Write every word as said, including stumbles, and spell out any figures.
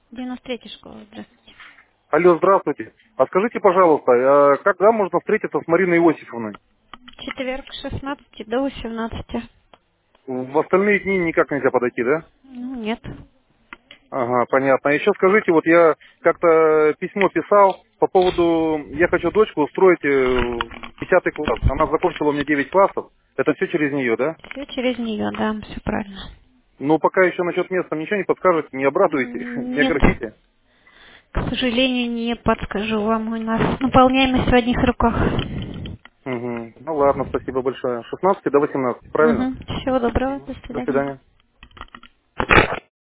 девяносто третья школа, здравствуйте. Алло, здравствуйте. А скажите, пожалуйста, а когда можно встретиться с Мариной Иосифовной? Четверг, с шестнадцати до восемнадцати. В остальные дни никак нельзя подойти, да? Ну, нет. Ага, понятно. А еще скажите, вот я как-то письмо писал по поводу, я хочу дочку устроить э, в десятый класс. Она закончила у меня девять классов. Это все через нее, да? Все через нее, да, все правильно. Ну, пока еще насчет места ничего не подскажете, не обрадуете, М, не Нет, огорчите. к сожалению, не подскажу вам. У нас наполняемость в одних руках. Угу. Ну ладно, спасибо большое. С шестнадцати до восемнадцати, правильно? Угу. Всего доброго, Мгм. до До свидания. свидания.